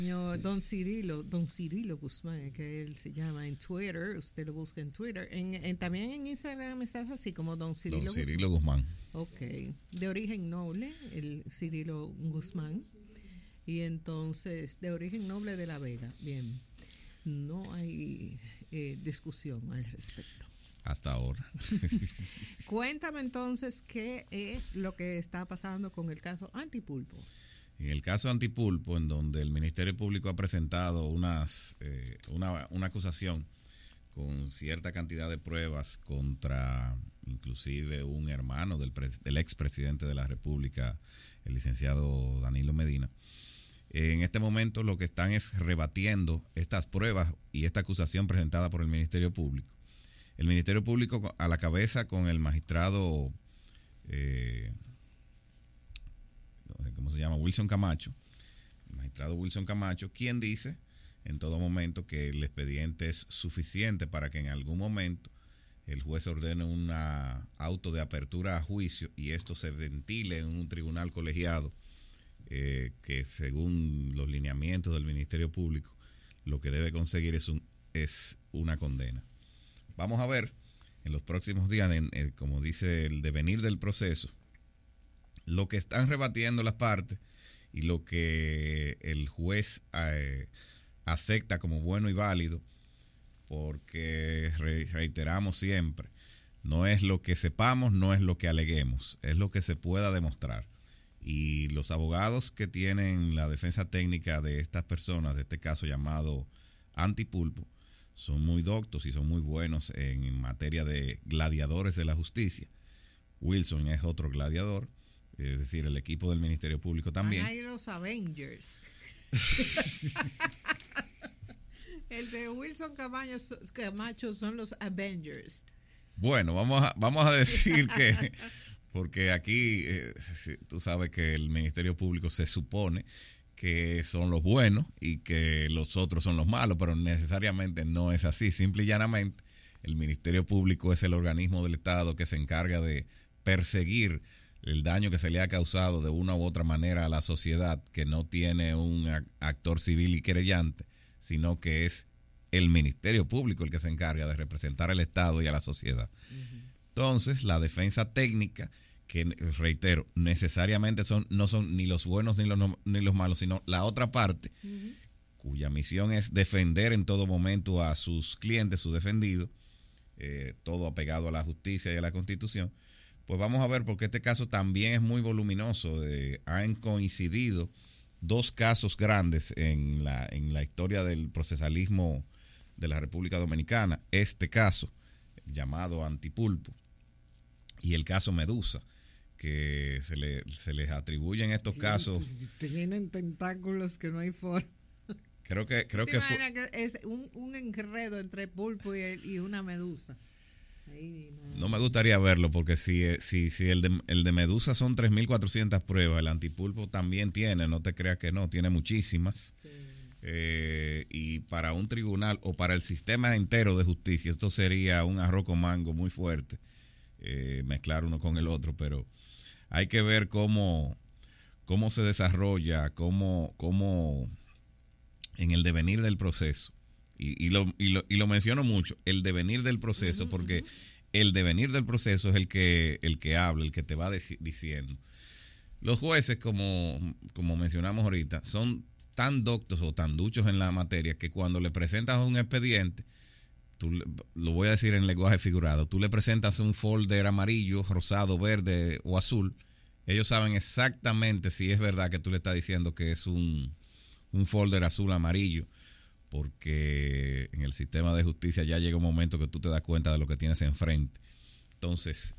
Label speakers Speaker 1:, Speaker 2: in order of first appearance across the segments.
Speaker 1: Don Cirilo Guzmán, es que él se llama en Twitter, usted lo busca en Twitter, también en Instagram estás así como Don
Speaker 2: Cirilo Guzmán.
Speaker 1: Ok, de origen noble, el Cirilo Guzmán, y entonces de origen noble de La Vega, bien, no hay discusión al respecto.
Speaker 2: Hasta ahora.
Speaker 1: Cuéntame entonces qué es lo que está pasando con el caso Antipulpo.
Speaker 2: En el caso Antipulpo, en donde el Ministerio Público ha presentado una acusación con cierta cantidad de pruebas contra inclusive un hermano del expresidente de la República, el licenciado Danilo Medina. En este momento lo que están es rebatiendo estas pruebas y esta acusación presentada por el Ministerio Público. El Ministerio Público a la cabeza con el magistrado ¿cómo se llama? Wilson Camacho, el magistrado Wilson Camacho, quien dice en todo momento que el expediente es suficiente para que en algún momento el juez ordene un auto de apertura a juicio y esto se ventile en un tribunal colegiado que según los lineamientos del Ministerio Público lo que debe conseguir es una condena. Vamos a ver en los próximos días, como dice el devenir del proceso, lo que están rebatiendo las partes y lo que el juez acepta como bueno y válido, porque reiteramos siempre, no es lo que sepamos, no es lo que aleguemos, es lo que se pueda demostrar. Y los abogados que tienen la defensa técnica de estas personas, de este caso llamado Antipulpo, son muy doctos y son muy buenos en materia de gladiadores de la justicia. Wilson es otro gladiador, es decir, el equipo del Ministerio Público también.
Speaker 1: Hay los Avengers. El de Wilson Camacho son los Avengers.
Speaker 2: Bueno, vamos a decir que, porque aquí tú sabes que el Ministerio Público se supone que son los buenos y que los otros son los malos, pero necesariamente no es así. Simple y llanamente, el Ministerio Público es el organismo del Estado que se encarga de perseguir el daño que se le ha causado de una u otra manera a la sociedad, que no tiene un actor civil y querellante, sino que es el Ministerio Público el que se encarga de representar al Estado y a la sociedad. Uh-huh. Entonces, la defensa técnica, que reitero, necesariamente no son ni los buenos ni los malos, sino la otra parte, uh-huh, cuya misión es defender en todo momento a sus clientes, sus defendidos, todo apegado a la justicia y a la Constitución. Pues vamos a ver, porque este caso también es muy voluminoso. Han coincidido dos casos grandes en la historia del procesalismo de la República Dominicana. Este caso, llamado Antipulpo, y el caso Medusa, que se les atribuyen estos casos.
Speaker 1: Tienen tentáculos que no hay forma.
Speaker 2: Creo que
Speaker 1: es un enredo entre pulpo y una medusa.
Speaker 2: No me gustaría verlo, porque si el de Medusa son 3.400 pruebas, el Antipulpo también tiene, no te creas que no, tiene muchísimas. Sí. Y para un tribunal o para el sistema entero de justicia, esto sería un arroz con mango muy fuerte, mezclar uno con el otro, pero hay que ver cómo se desarrolla, cómo en el devenir del proceso. Y lo menciono mucho, el devenir del proceso, porque el devenir del proceso es el que habla, el que te va diciendo. Los jueces, como mencionamos ahorita, son tan doctos o tan duchos en la materia que cuando le presentas un expediente, lo voy a decir en lenguaje figurado, tú le presentas un folder amarillo, rosado, verde o azul, ellos saben exactamente si es verdad que tú le estás diciendo que es un folder azul amarillo, porque en el sistema de justicia ya llega un momento que tú te das cuenta de lo que tienes enfrente. Entonces,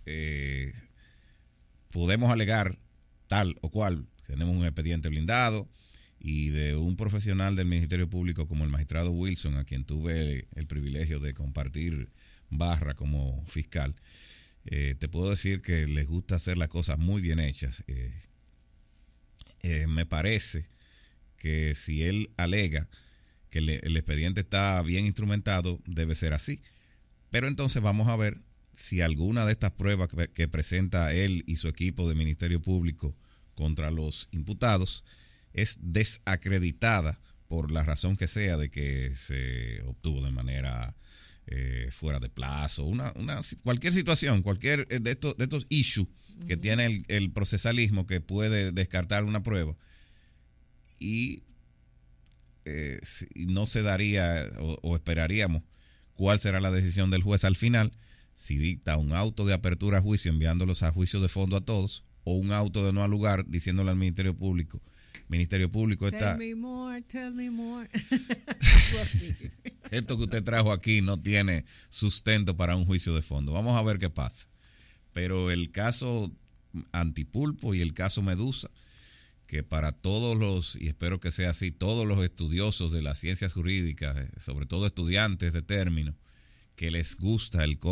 Speaker 2: podemos alegar tal o cual, tenemos un expediente blindado, y de un profesional del Ministerio Público como el magistrado Wilson, a quien tuve el privilegio de compartir barra como fiscal, te puedo decir que les gusta hacer las cosas muy bien hechas. Me parece que si él alega que el expediente está bien instrumentado, debe ser así. Pero entonces vamos a ver si alguna de estas pruebas que presenta él y su equipo de Ministerio Público contra los imputados es desacreditada por la razón que sea de que se obtuvo de manera fuera de plazo, cualquier situación, cualquier de estos issues que tiene el procesalismo que puede descartar una prueba y no se daría o esperaríamos cuál será la decisión del juez al final, si dicta un auto de apertura a juicio enviándolos a juicio de fondo a todos o un auto de no al lugar diciéndole al Ministerio Público está...
Speaker 1: Tell me more.
Speaker 2: Esto que usted trajo aquí no tiene sustento para un juicio de fondo. Vamos a ver qué pasa. Pero el caso Antipulpo y el caso Medusa, que para todos los, y espero que sea así, todos los estudiosos de las ciencias jurídicas, sobre todo estudiantes de término, que les gusta el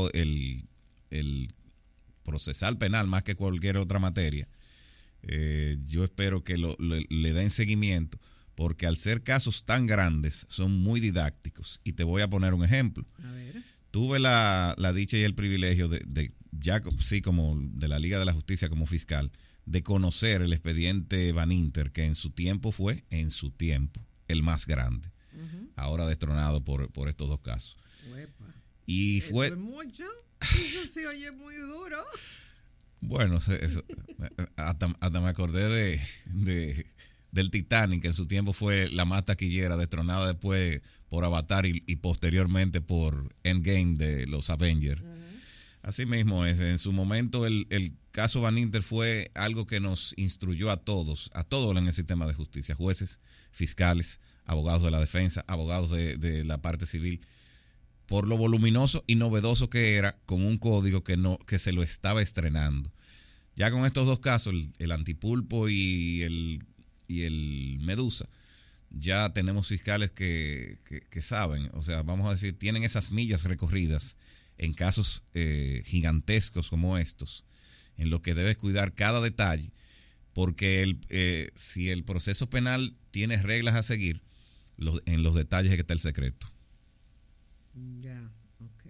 Speaker 2: procesal penal más que cualquier otra materia, yo espero que le den seguimiento, porque al ser casos tan grandes son muy didácticos. Y te voy a poner un ejemplo.
Speaker 1: A ver.
Speaker 2: Tuve la dicha y el privilegio de ya sí, como de la Liga de la Justicia como fiscal, de conocer el expediente Van Inter, que en su tiempo fue el más grande, ahora destronado por estos dos casos.
Speaker 1: Uepa.
Speaker 2: Y fue...
Speaker 1: ¿Eso es mucho? Eso se oye muy duro.
Speaker 2: Bueno, hasta me acordé del Titanic, que en su tiempo fue la más taquillera, destronada después por Avatar y posteriormente por Endgame de los Avengers. Así mismo es. En su momento el caso Van Inter fue algo que nos instruyó a todos en el sistema de justicia, jueces, fiscales, abogados de la defensa, abogados de la parte civil, por lo voluminoso y novedoso que era, con un código que se lo estaba estrenando. Ya con estos dos casos, el Antipulpo y el Medusa, ya tenemos fiscales que saben, o sea, vamos a decir, tienen esas millas recorridas en casos gigantescos como estos, en lo que debes cuidar cada detalle, porque si el proceso penal tiene reglas a seguir, en los detalles es que está el secreto.
Speaker 1: Ya, ok.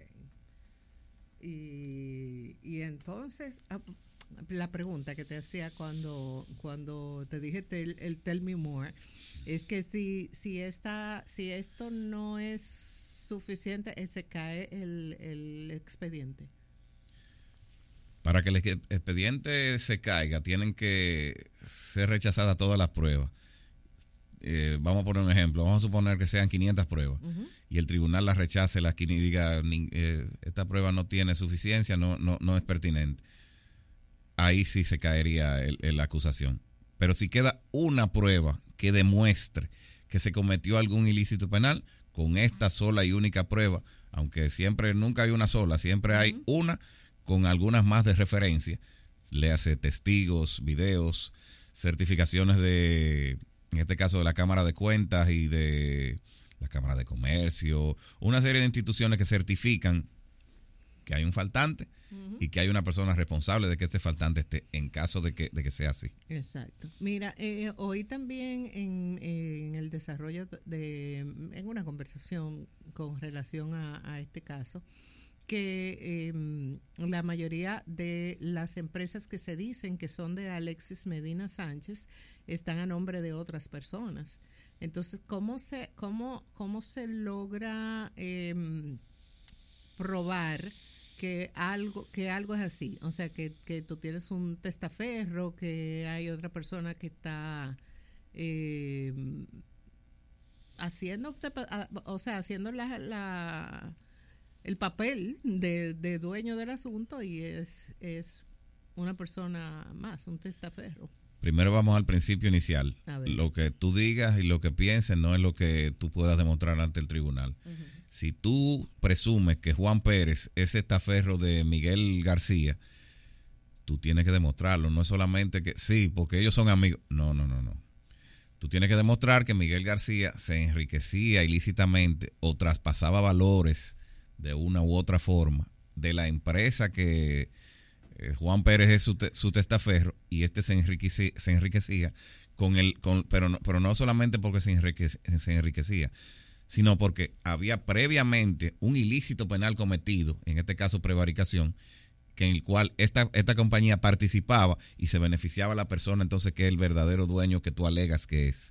Speaker 1: Y entonces, la pregunta que te hacía cuando te dije el tell me more, es que si esto no es suficiente, se cae el expediente.
Speaker 2: Para que el expediente se caiga, tienen que ser rechazadas todas las pruebas. Vamos a poner un ejemplo. Vamos a suponer que sean 500 pruebas y el tribunal las rechace y diga esta prueba no tiene suficiencia, no es pertinente. Ahí sí se caería la acusación. Pero si queda una prueba que demuestre que se cometió algún ilícito penal, con esta sola y única prueba, aunque nunca hay una sola, siempre hay una con algunas más de referencia, le hace testigos, videos, certificaciones en este caso de la Cámara de Cuentas y de la Cámara de Comercio, una serie de instituciones que certifican que hay un faltante y que hay una persona responsable de que este faltante esté, en caso de que sea así.
Speaker 1: Exacto. Mira, hoy también en el desarrollo en una conversación con relación a este caso, que la mayoría de las empresas que se dicen que son de Alexis Medina Sánchez están a nombre de otras personas. Entonces, ¿cómo se logra probar que algo es así? O sea, que tú tienes un testaferro, que hay otra persona que está haciendo el papel de dueño del asunto y es una persona más, un testaferro.
Speaker 2: Primero vamos al principio inicial. Lo que tú digas y lo que pienses no es lo que tú puedas demostrar ante el tribunal. Si tú presumes que Juan Pérez es testaferro de Miguel García, tú tienes que demostrarlo. No es solamente que sí, porque ellos son amigos. No. Tú tienes que demostrar que Miguel García se enriquecía ilícitamente o traspasaba valores de una u otra forma de la empresa que Juan Pérez es su testaferro, y se enriquecía pero no solamente porque se enriquecía, sino porque había previamente un ilícito penal cometido, en este caso prevaricación, en el cual esta compañía participaba y se beneficiaba a la persona entonces que es el verdadero dueño que tú alegas que es.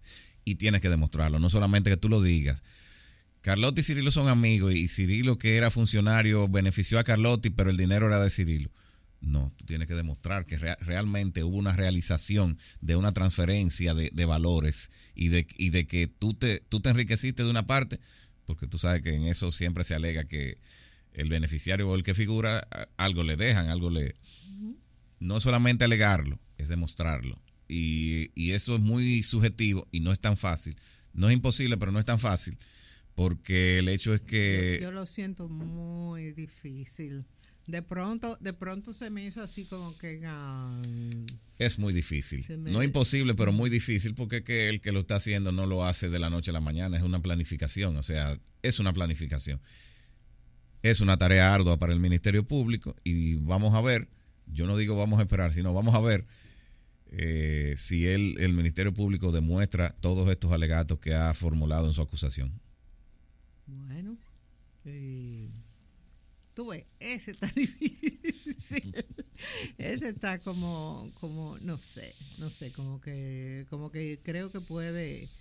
Speaker 2: y tienes que demostrarlo, no solamente que tú lo digas. Carlotti y Cirilo son amigos y Cirilo, que era funcionario, benefició a Carlotti, pero el dinero era de Cirilo. No, tú tienes que demostrar que realmente hubo una realización de una transferencia de valores y de que tú te enriqueciste de una parte, porque tú sabes que en eso siempre se alega que el beneficiario o el que figura, algo le dejan, algo le... No solamente alegarlo, es demostrarlo. Y eso es muy subjetivo y no es tan fácil. No es imposible, pero no es tan fácil, porque el hecho es que...
Speaker 1: Yo lo siento muy difícil. De pronto se me hizo así como que...
Speaker 2: es muy difícil. No imposible, pero muy difícil, porque es que el que lo está haciendo no lo hace de la noche a la mañana. Es una planificación, o sea, es una planificación. Es una tarea ardua para el Ministerio Público y vamos a ver, yo no digo vamos a esperar, sino vamos a ver si el Ministerio Público demuestra todos estos alegatos que ha formulado en su acusación.
Speaker 1: Bueno, tú ves, ese está difícil. Ese está como no sé, como que creo que puede,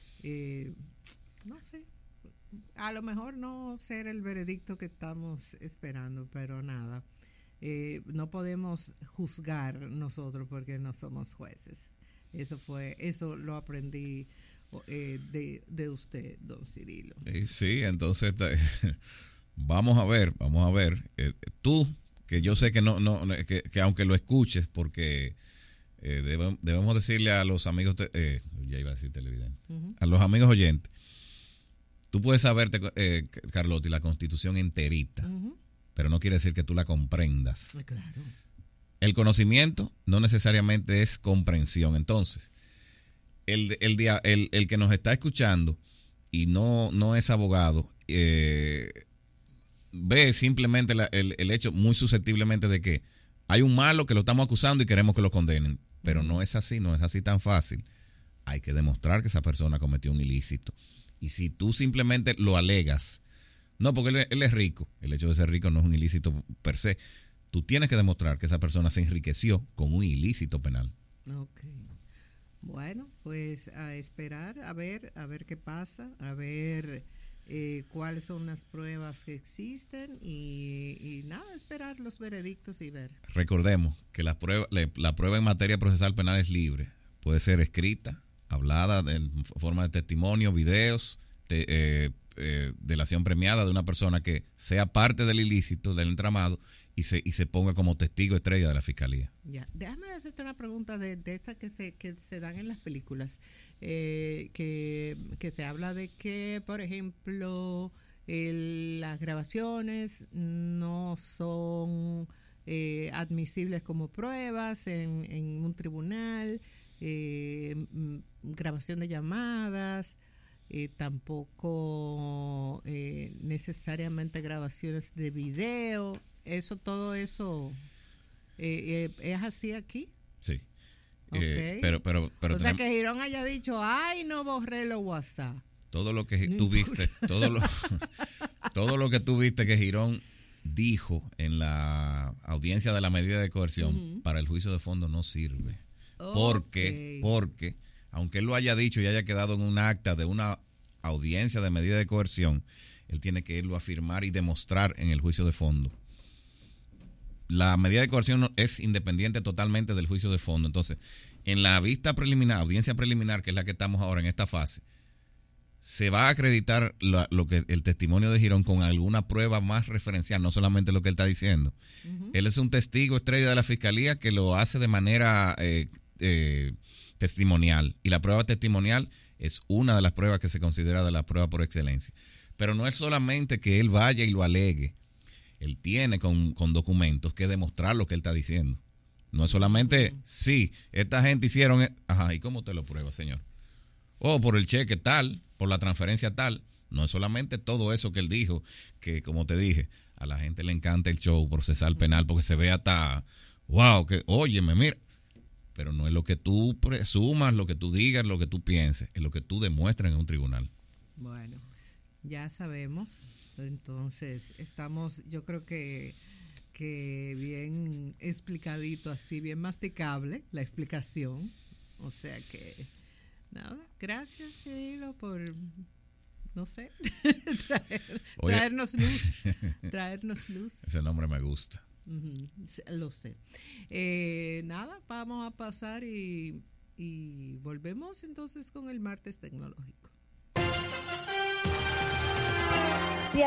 Speaker 1: no sé, a lo mejor no ser el veredicto que estamos esperando, pero nada, no podemos juzgar nosotros porque no somos jueces. Eso lo aprendí de usted, don Cirilo.
Speaker 2: Sí, entonces vamos a ver, tú, que yo sé que que aunque lo escuches, porque debemos decirle a los amigos, ya iba a decir televidente, a los amigos oyentes, tú puedes saberte, Carlotti, la Constitución enterita, pero no quiere decir que tú la comprendas.
Speaker 1: Claro.
Speaker 2: El conocimiento no necesariamente es comprensión. Entonces, el que nos está escuchando y no es abogado, ve simplemente el hecho muy susceptiblemente de que hay un malo que lo estamos acusando y queremos que lo condenen. Pero no es así tan fácil. Hay que demostrar que esa persona cometió un ilícito. Y si tú simplemente lo alegas, no, porque él es rico, el hecho de ser rico no es un ilícito per se. Tú tienes que demostrar que esa persona se enriqueció con un ilícito penal.
Speaker 1: Ok. Bueno, pues a esperar, a ver qué pasa, a ver cuáles son las pruebas que existen y nada, esperar los veredictos y ver.
Speaker 2: Recordemos que la prueba en materia procesal penal es libre. Puede ser escrita, hablada en forma de testimonio, videos, delación premiada de una persona que sea parte del ilícito, del entramado, y se ponga como testigo estrella de la fiscalía.
Speaker 1: Ya, déjame hacerte una pregunta de estas que se dan en las películas, que se habla de que, por ejemplo, las grabaciones no son admisibles como pruebas en un tribunal, grabación de llamadas, tampoco necesariamente grabaciones de video. Todo eso es así aquí.
Speaker 2: Sí.
Speaker 1: Okay.
Speaker 2: Pero
Speaker 1: o sea, que Girón haya dicho, ay, no borré los WhatsApp.
Speaker 2: Todo lo que tú viste, todo lo que tú viste que Girón dijo en la audiencia de la medida de coerción para el juicio de fondo no sirve. Porque aunque él lo haya dicho y haya quedado en un acta de una audiencia de medida de coerción, él tiene que irlo a firmar y demostrar en el juicio de fondo. La medida de coerción es independiente totalmente del juicio de fondo. Entonces, en la vista preliminar, audiencia preliminar, que es la que estamos ahora en esta fase, se va a acreditar lo que el testimonio de Girón con alguna prueba más referencial, no solamente lo que él está diciendo. Él es un testigo estrella de la fiscalía que lo hace de manera testimonial, y la prueba testimonial es una de las pruebas que se considera de la prueba por excelencia. Pero no es solamente que él vaya y lo alegue. Él tiene con documentos que demostrar lo que él está diciendo. No es solamente, sí, esta gente hicieron, ajá, ¿y cómo te lo prueba, señor? Por el cheque tal, por la transferencia tal. No es solamente todo eso que él dijo, que como te dije, a la gente le encanta el show procesal penal porque se ve hasta, wow, que óyeme, mira. Pero no es lo que tú presumas, lo que tú digas, lo que tú pienses, es lo que tú demuestras en un tribunal.
Speaker 1: Bueno, ya sabemos. Entonces, yo creo que bien explicadito, así bien masticable la explicación. O sea que Nada, gracias, Cirilo, por, no sé,
Speaker 2: Oye,
Speaker 1: traernos luz.
Speaker 2: Ese nombre me gusta.
Speaker 1: Lo sé. Nada, vamos a pasar y volvemos entonces con el martes tecnológico.